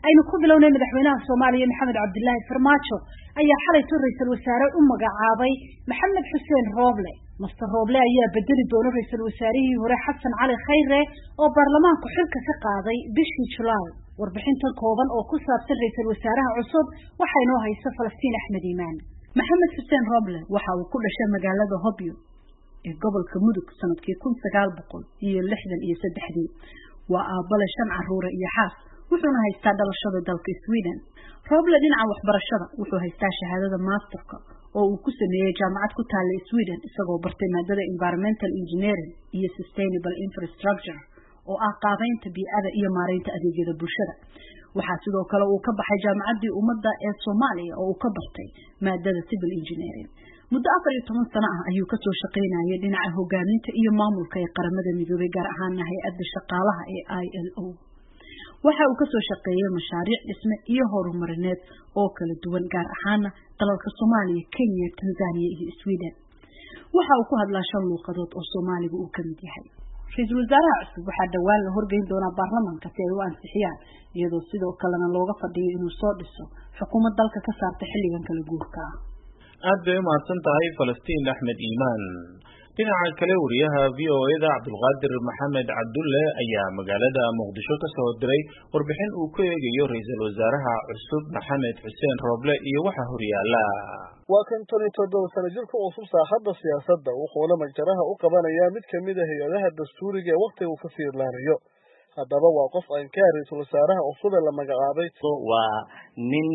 aynu ku bilownay madaxweynaha Soomaaliya Maxamed Cabdullaahi Farmaajo ayaa xalay ra'iisul wasaare u magacaabay Maxamed Xuseen Rooble. Mr. Rooble ayaa bedeli doona ra'iisul wasaarihii hore Xasan Cali Khayre oo baarlamaanku xilka ka qaaday bishii Julaay. Warbixintan kooban oo ku saabsan ra'iisul wasaaraha cusub waxa inoo haysta Falastiin Axmed Iimaan. Maxamed Xuseen Rooble waxa uu ku dhashay magaalada Hobyo ee gobolka Mudug sanadkii 1963. waa aabale 5 caruur iyo xaas wuxuuna haystaa dhalashada dalka Sweden. Rooble dhinaca waxbarashada wuxuu haystaa shahaadada masterka oo uu ku sameeyay jaamacad ku taal Sweden isagoo bartay maadada environmental engineering iyo sustainable infrastructure oo ah qaabaynta bii'ada iyo maareynta adeegyada bulshada. waxaa sidoo kale uu ka baxay jaamacadii ummadda ee Soomaaliya oo uu ka bartay maadada civil engineering. muddo 14 sano ah ayuu ka soo shaqeynayay dhinaca hogaaminta iyo maamulka ee qaramada midoobay gaar ahaan hay'adda shaqaalaha ee ILO. waxa uu ka soo shaqeeyay mashaariic dhisme iyo horumarineed oo kala duwan gaar ahaan dalalka Soomaaliya, Kenya, Tanzania iyo Sweden. waxa uu ku hadlaa 5 luqadood oo Soomaaliga uu ka mid yahay. ra'iisul wasaaraha cusub waxaa dhawaan la horgeyn doonaa baarlamaanka si ay u ansixiyaan iyadoo sidoo kalena looga fadhiyo inuu soo dhiso xukuumad dalka ka saarta xilligan kala guurka ah. aad bay mahadsan tahay Falastiin Axmed Iimaan. dhinaca kale wariyaha VOA-da Cabdulqaadir Maxamed Cabdulle ayaa magaalada Muqdisho ka soo diray warbixin uu ku eegayo ra'iisul wasaaraha cusub Maxamed Xuseen Rooble iyo waxa horyaala. waa kan 17 sano jirka cusub saaxadda siyaasadda wuxuuna majaraha u qabanayaa mid ka mid ah hay'adaha dastuuriga ee waqtiga uu ka fiirlaanayo. haddaba waa qof aan ka ra'iisul wasaaraha cusub ee la magacaabay. waa nin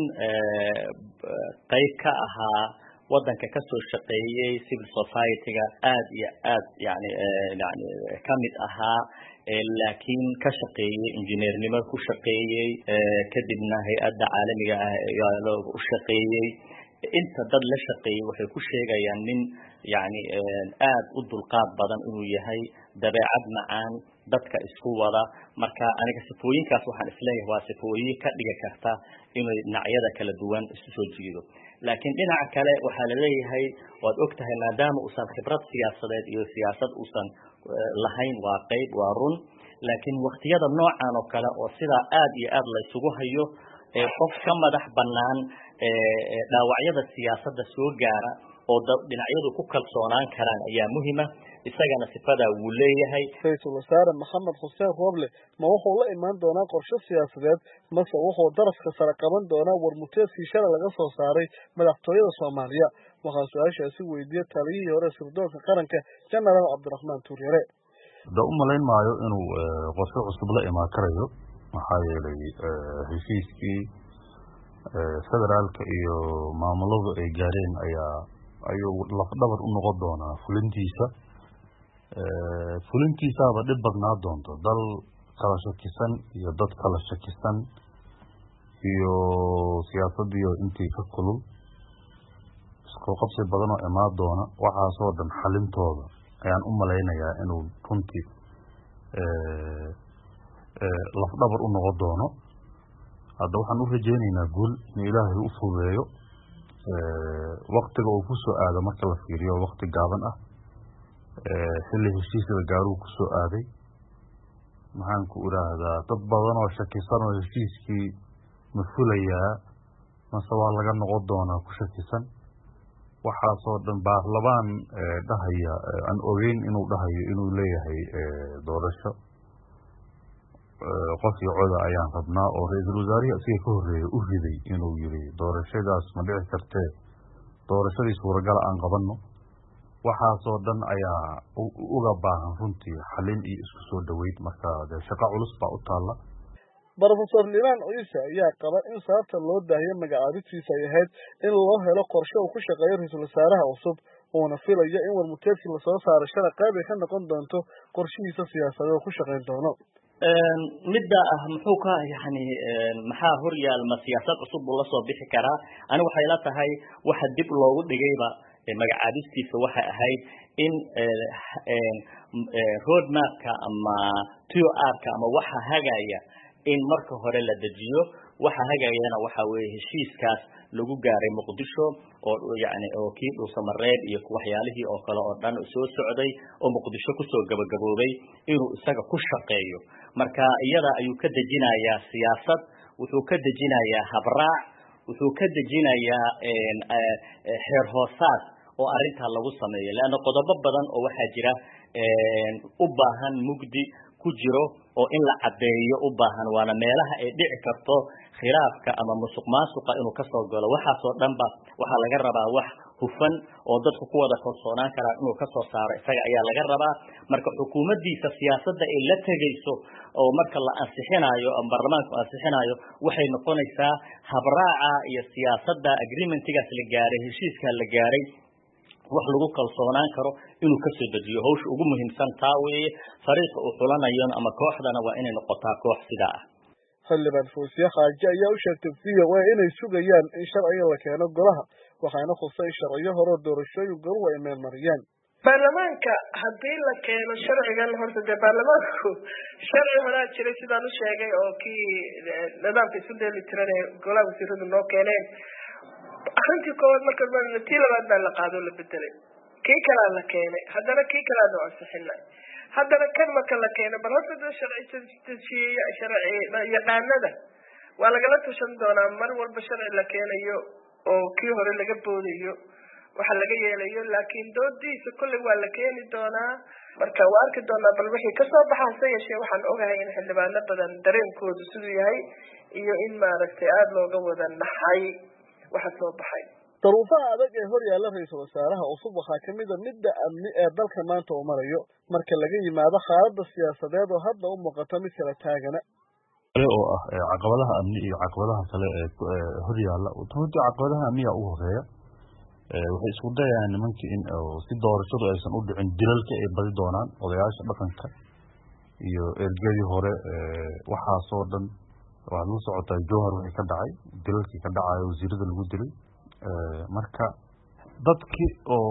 qayb ka ahaa wadanka ka soo shaqeeyay civil society-ga aad iyo aad yani kamid ahaa laakiin ka shaqeeyay injineernimo ku shaqeeyay kadibna hay'adda caalamiga ah ee u shaqeeyay. inta dad la shaqeeyay waxay ku sheegayaan nin yani aad u dulqaad badan inuu yahay, dabeecad macaan, dadka isku wada. marka aniga sifooyinkaas waxaan isleeyahay waa sifooyin ka dhigi karta inay dhinacyada kala duwan isu soo jiido. laakiin dhinaca kale waxaa la leeyahay waad ogtahay maadaama uusan khibrad siyaasadeed iyo siyaasad uusan lahayn waa qayb waa run, laakiin waqtiyada noocan oo kale oo sidaa aad iyo aad la isugu hayo qof ka madax bannaan dhaawacyada siyaasadda soo gaara oo dhinacyadu ku kalsoonaan karaan ayaa muhiima. isagana sifada wuu leeyahay. ra'iisul wasaare Maxamed Xuseen Rooble ma wuxuu la imaan doonaa qorshe siyaasadeed mase wuxuu daraska sare qaban doonaa warmuteedkii shalay laga soo saaray madaxtooyada Soomaaliya? waxaan su-aashaasi weydiiyay taliyihii hore sirdoonka qaranka Genaraal Cabdiraxmaan Tuuryare. u malayn maayo inuu qorshe cusub la imaan karayo maxaa yeelay heshiiskii federaalka iyo maamuladu ay gaareen ayuu lafdhabar u noqon doonaa fulintiisaaba dhib badnaa doonto. dal kala shakisan iyo dad kala shakisan iyo siyaasadiyo intii ka kulul isku qabsi badan oo imaan doona. waxaasoo dhan xalintooda ayaan u malaynayaa inuu runtii lafdhabar u noqon doono. hadda waxaan u rajaynaynaa guul in ilaahay u fududeeyo. waqtiga uu ku soo aado marka la fiiriyo waqti gaaban ah. xilli heshiiska gaaruu ku soo aaday. maxaan ku iraahdaa dad badan oo shakisan oo heshiiskii ma fulayaa mase waa laga noqon doonaa ku shakisan. waxaasoo dhan baarlamaan dhahaya aan ogeyn inuu dhahayo inuu leeyahay doorasho qof iyo coda ayaan rabnaa oo ra'iisul wasaarihi asiga ka horreeyay u riday inuu yiri doorashadaas ma dhici kartee doorashadii suuragal aan qabanno. waxaasoo dhan ayaa uga baahan runtii xalin iyo isku soo dhaweyd. marka shaqo culus baa u taalla. Professor Liban Ciise ayaa qaba in sababta loo daahiyay magacaabidtiisa ay ahayd in loo helo qorshe uu ku shaqeeyo ra'iisul wasaaraha cusub uuna filayo in warmuteedkii la soo saaro shalay qayb ay ka noqon doonto qorshihiisa siyaasadeed oo ku shaqeyn doono. midda muxuu ka yani maxaa horyaalma siyaasad cusub uu la soo bixi karaa? anigu waxay la tahay waxa dib loogu dhigayba magacaabistiisa waxay ahayd in road mapka ama TOR-ka ama waxa hagaya in marka hore la dejiyo. waxa hagayana waxa weeye heshiiskaas lagu gaaray Muqdisho oo yani oo kii Dhuusamareeb iyo waxyaalihii oo kale oo dhan soo socday oo Muqdisho ku soo gabagaboobay inuu isaga ku shaqeeyo. marka iyada ayuu ka dejinayaa siyaasad wuxuu ka dejinayaa habraac wuxuu ka dejinayaa xeer hoosaad oo arinta lagu sameeyo laana qodobo badan oo waxa jira u baahan mugdi ku jiro oo in la cadeeyo u baahan waana meelaha ay dhici karto khilaafka ama musuqmaasuqa inuu ka soo galo waxa soo dhanba waxa laga rabaa wax hufan oo dadku ku wada kalsoonaan karaan inuu ka soo saaro isaga ayaa laga rabaa marka xukuumaddiisa siyaasadda ay la tagayso oo marka la ansixinayo ama baarlamaanku ansixinayo waxay noqonaysaa habraaca iyo siyaasadda agreementigaas la gaaray heshiiska la gaaray wax lagu kalsoonaan karo inuu ka soo dejiyo hawsha ugu muhiimsan taa weeye fariiqa uu xulanayo ama kooxdana waa inay noqotaa koox sida ah xildhibaan Fawziya Xaaji ayaa u sheegtay VOA inay sugayaan in sharciga la keeno golaha waxaana khusay sharciyo hore doorashooyin goluhu ay meel mariyaan baarlamaanka haddii la keeno sharcigan horta dee baarlamaanku sharci horaa jiray sidaan u sheegay oo kii nidaamka isu dheelitiran ee golaha wasiiradu noo keeneen arrintii koowaad marka tii labaad baa la qaado la bedelay kii kalaa la keenay haddana kii kalaa noo ansixinay haddana kan marka la keenay bal horta dee sharci yaqaanada waa lagala tashan doonaa mar walba sharci la keenayo oo kii hore laga boodayo waxa laga yeelayo laakiin doodiisa kolley waa la keeni doonaa marka waa arki doonaa bal wixii kasoo baxa hase yeeshee waxaan ogahay in xildhibaano badan dareenkoodu siduu yahay iyo in maaragtay aada looga wada naxay waxa soo baxay daruufaha adag ee hor yaalla ra-iisul wasaaraha cusub waxaa ka mid a midda amni ee dalka maanta uu marayo marka laga yimaado xaaladda siyaasadeed oo hadda u muuqata mid kala taagana oo ah caqabadaha amni iyo caqabadaha kale ee hor yaalla runtii caqabadaha amniga ugu horeeya waxay isku dayayaan nimankii in si doorashadu aysan u dhicin dilalka ay badi doonaan odayaasha dhaqanka iyo ergadii hore waxaasoo dhan waxaad la socotaa jowhar wixii ka dhacay dilalkii ka dhacayo wasiirada lagu dilay marka dadkii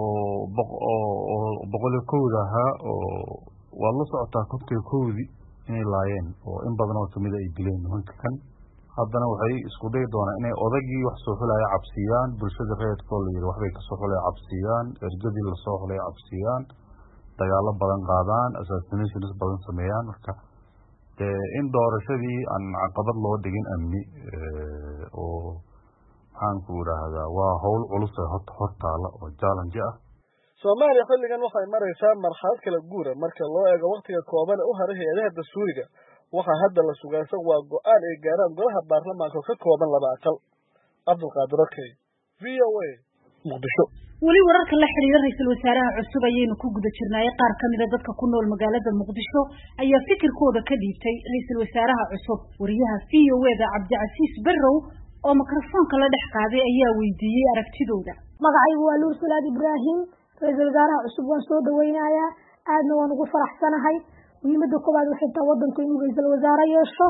oo boqol iyo kowda ahaa oo waad la socotaa konton iyo kowdii inay laayeen oo in badan oo kamida ay dileen nimanka kan haddana waxay isku dayi doonaan inay odagii wax soo xulaya cabsiyaan bulshada reedkoo la yidhi waxbay kasoo xulaya cabsiyaan ergadii lasoo xulaya cabsiyaan dagaalo badan qaadaan assassinations badan sameeyaan marka in doorashadii aan caqabad loo dhigin amni oo maxaanku idhaahdaa waa hawl culus ee hortaala oo challenge ah Soomaaliya xilligan waxay maraysaa marxalad kala guura marka loo eego waqtiga kooban u haray hay'adaha dastuuriga waxa hadda la sugaysan waa go'aan ay gaaraan golaha baarlamaanka ka kooban laba aqal Cabdulqaadir Arkay VOA Muqdisho weli wararka la xiriira ra'iisul wasaaraha cusub ayaynu ku guda jirnay qaar kamid ah dadka ku nool magaalada Muqdisho ayaa fikirkooda ka dhiibtay ra'iisul wasaaraha cusub wariyaha VOA-da Cabdicasiis Barrow oo mikrofoonka la dhex qaaday ayaa weydiiyay aragtidooda magacaygu waa Luur Salaad Ibrahim ra'iisul wasaaraha cusub waan soo dhaweynayaa aadna waan ugu faraxsanahay muhiimada koowaad waxay tahay wadanku inuu ra'iisul wasaare yeesho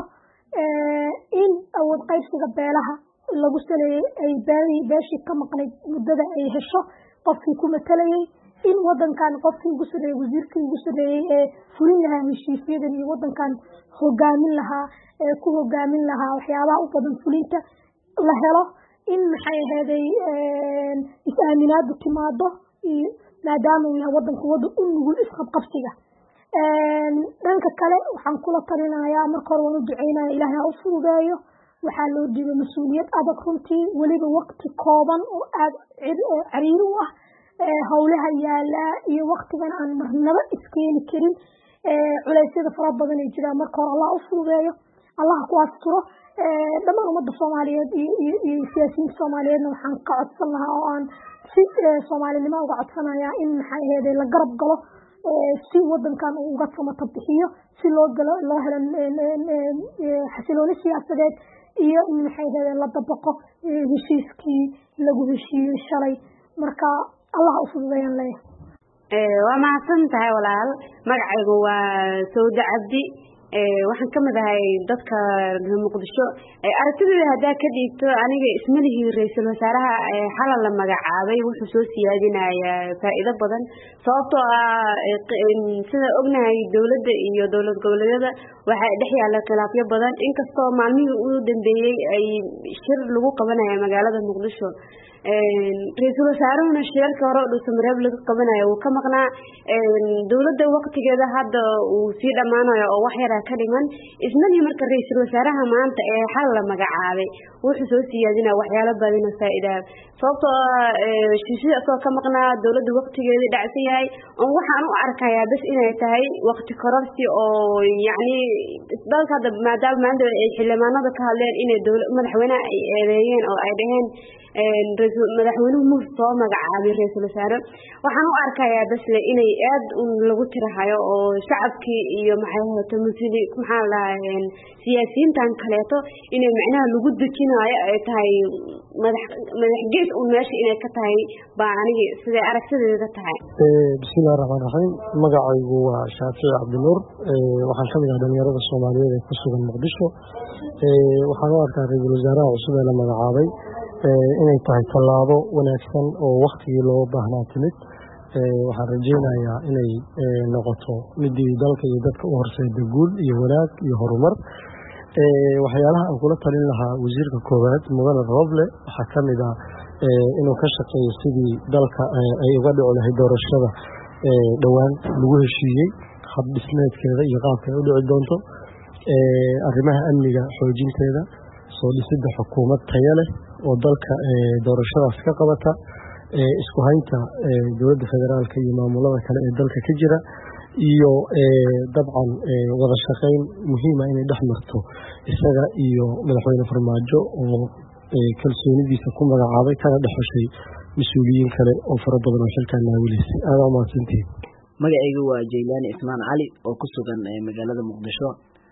in awood qaybsiga beelaha lagu saleeyay ay beeshii ka maqnayd muddada ay hesho qofkii ku matalayay in wadankan qofkii ugu sareeyay wasiirkii ugu sareeyay ee fulin lahaa heshiisyadan iyo wadankan hogaamin lahaa ee ku hogaamin lahaa waxyaabaha u badan fulinta la helo in maxay ahaday is-aaminaadu timaado maadaama uu yahay wadanku wadan u nugul isqabqabsiga dhanka kale waxaan kula talinayaa marka hore waan u duceynayaa ilaahay ha u fududeeyo waxaa loo dhiibay mas-uuliyad adag runtii weliba waqti kooban oo aada cariiri u ah howlaha yaala iyo waqtigan aan marnaba iskeeni karin culeysyada fara badan ay jiraan marka hore allah u fududeeyo allah ku asturo dhammaan ummadda soomaaliyeed iyo siyaasiyiinta soomaaliyeedna waxaan ka codsan lahaa oo aan si soomaalinimo uga codsanayaa in maxay ahayd la garab galo si wadankan uu uga samata bixiyo si loo helo xasilooni siyaasadeed iyo in maxay ahayd la dabaqo heshiiskii lagu heshiiyey shalay marka allah u fududeeyaan leeyahay waa mahadsan tahay walaal magacaygu waa Sawda Cabdi waxaan ka mid ahay dadka Muqdisho aragtidooda hadaa ka dhiibto aniga ismalihi ra'iisul wasaaraha xalal la magacaabay wuxuu soo siyaadinayaa faa'iido badan sababtoo ah sida ognahay dawladda iyo dawlad goboleedyada waxa dhex yaala khilaafyo badan inkastoo maalmihii uu dambeeyay ay shir lagu qabanayo magaalada Muqdisho ra'iisul wasaarahuna shirka hore oo Soomaaliya lagu qabanayo uu ka maqnaa dawladda waqtigeeda hadda uu si dhamaanayo oo wax yar ka dhiman ismani marka ra'iisul wasaaraha maanta ee xal la magacaabay wuxuu soo siyaadinaa waxyaalo badan oo faa'iido sababtoo shishada soo ka maqnaa dawladda waqtigeedii dhacsan yahay oo waxaan u arkayaa bas inay tahay waqti kororsi oo yacni dalka maadaama maanta ay xildhibaanada ka hadleen inay madaxweynaha ay eedeeyeen oo ay dhaheen madaxweynuhu muu soo magacaabay ra'iisul wasaare waxaan u arkayaa bas inay aad lagu tirahayo oo shacabkii iyo maxaa lahayn siyaasiyiintan kaleeto inay macnaha lagu dejinayo ay tahay madax gees uu meesha inay ka tahay baa anigi sidee aragtideeda tahay bismillaahir rahmaanir rahiim magacaygu waa Shaafici Cabdinuur waxaan ka mid ahay dhalinyarada Soomaaliyeed ee ku sugan Muqdisho waxaan u arkaa ra'iisul wasaaraha cusub ee la magacaabay inay tahay tallaabo wanaagsan oo waqtigii loo baahnaa timid waxaan rajeynayaa inay noqoto midii dalka iyo dadka u horseeda guul iyo wanaag iyo horumar waxyaalaha aan kula talin lahaa wasiirka koowaad mudane Roble waxaa ka mid ah inuu ka shaqeeyo sidii dalka ay uga dhici lahayd doorashada dhowaan lagu heshiiyey hab dhismeedkeeda iyo qaabka ay u dhici doonto arrimaha amniga xoojinteeda soo dhisidda xukuumad tayo leh oo dalka doorashadaas ka qabata isku haynta dowladda federaalka iyo maamulada kale ee dalka ka jira iyo dabcan wada shaqayn muhiim ah inay dhex marto isaga iyo madaxweyne Farmaajo oo kalsoonidiisa ku magacaabay kana dhexeshay mas'uuliyiin kale oo fara badan oo xilkan naawilaysay aad u mahadsantihiin magacaygu waa Jeylaani Ismaan Cali oo ku sugan magaalada Muqdisho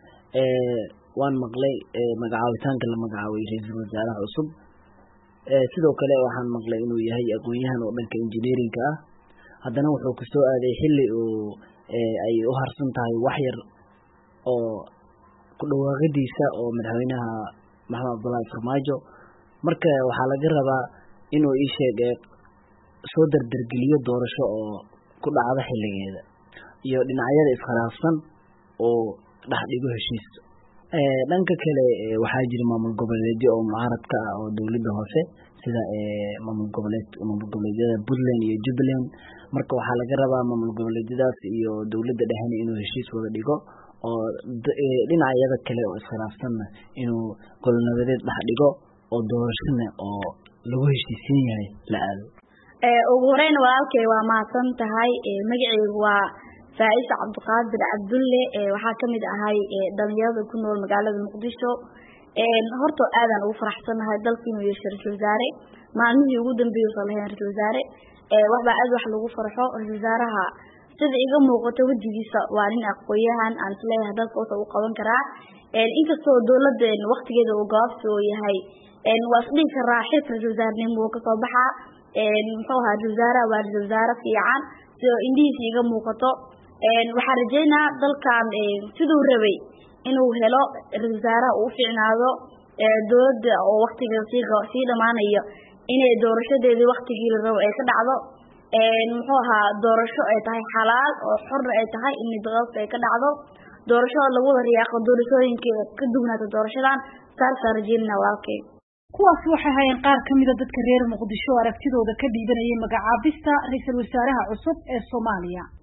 waan maqlay magacaabitaanka la magacaabay ra'iisul wasaaraha cusub sidoo kale waxaan maqlay inuu yahay aqoon-yahan oo dhanka engineering ah haddana wuxuu ku soo aaday xilli oo ay u harsan tahay wax yar oo ku dhawaaqadiisa oo madaxweynaha Maxamed Abdullaahi Farmaajo marka waxaa laga rabaa inuu ii sheegay soo dardargeliyo doorasho oo ku dhacda xilligeeda iyo dhinacyada iskhilaafsan oo dhaxdhigo heshiis dhanka kale waxaa jira maamul goboleedyo oo mucaaradka ah oo dawladda hoose sida maamul goboleedyada Puntland iyo Jubaland marka waxaa laga rabaa maamul goboleedyadaas iyo dawladda dhexe inuu heshiis wada dhigo oo dhinacyada kale oo iskhilaafsanna inuu golnabadeed dhaxdhigo oo doorashada oo lagu heshiisin yahay la aado ugu horeyn walaalkay waa mahadsan tahay magacaygu waa Faa'iis Cabdiqaadir Cabdulle waxaa kamid ahay dhalinyarada ku nool magaalada Muqdisho horta aadan ugu faraxsanahay dalka inuu yeesho ra'iisul wasaare maalmihii ugu dambeeyay soo lahayn ra'iisul wasaare waxba aad wax lagu farxo ra'iisul wasaaraha sida iga muuqato wajigiisa waa nin aqoon-yahan aan isleeyahay dalka uu qaban karaa inkastoo dawladeen waqtigeeda uu gaabsi oo yahay waa isdhihi karaa xilka ra'iisul wasaarnimo ka soo baxa muxuu ahaa ra'iisul wasaaraha waa ra'iisul wasaare fiican sida indhihiisa iga muuqato waxaan rajeynaa dalkan siduu rabay inuu helo ra'iisul wasaaraha uu fiicnaado dawladda oo waqtigeeda sii dhamaanayo inay doorashadeedii waqtigii la rabo ay ka dhacdo muxuu ahaa doorasho ay tahay xalaal oo xor ay tahay in doorasho ay ka dhacdo doorasho lagu wada riyaaqo doorashooyinka ka duwanaato doorashadan saarta rajeynaa walaalkay kuwaas waxay hayeen qaar kamid ah dadka reer Muqdisho aragtidooda ka dhiibanayay magacaabista ra'iisul wasaaraha cusub ee Soomaaliya